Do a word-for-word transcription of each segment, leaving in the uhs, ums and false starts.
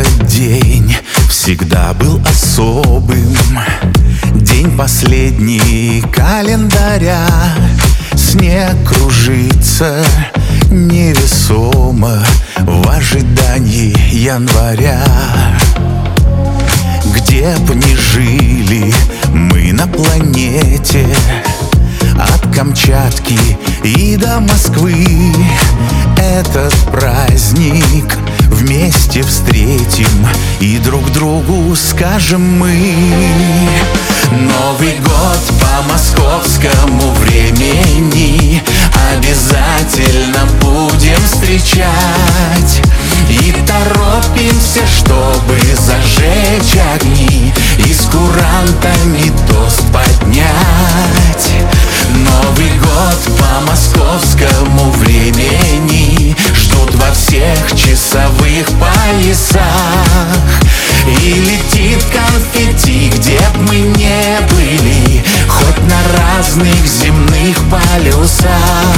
Этот день всегда был особым. День последний календаря. Снег кружится невесомо в ожидании января. Где б ни жили мы на планете, от Камчатки и до Москвы, этот праздник вместе встретим и друг другу скажем мы. Новый год по московскому времени обязательно будем встречать. И торопимся, чтобы зажечь огни и с курантами тост поднять. Новый год по московскому времени ждут во всех часовых поясах. И летит конфетти, где б мы не были, хоть на разных земных полюсах.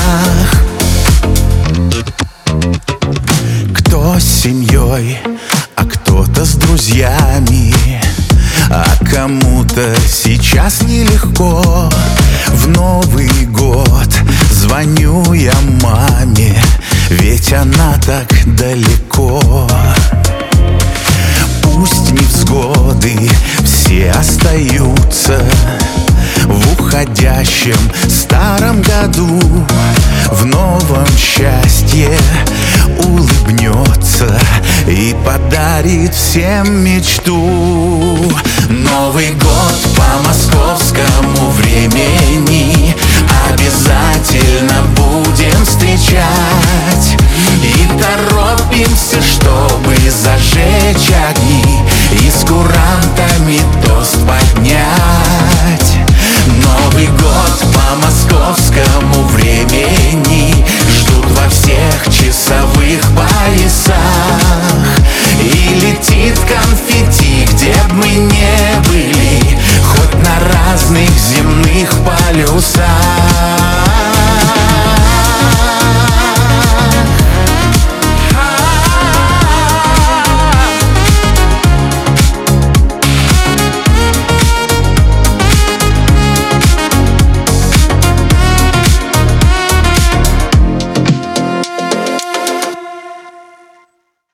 Кто с семьей, а кто-то с друзьями, а кому-то сейчас нелегко. В Новый год звоню я маме, ведь она так далеко. Пусть невзгоды все остаются в уходящем старом году. В новом счастье улыбнется и подарит всем мечту. Новый год по московскому времени обязательно будем встречать. И торопимся, чтобы зажечь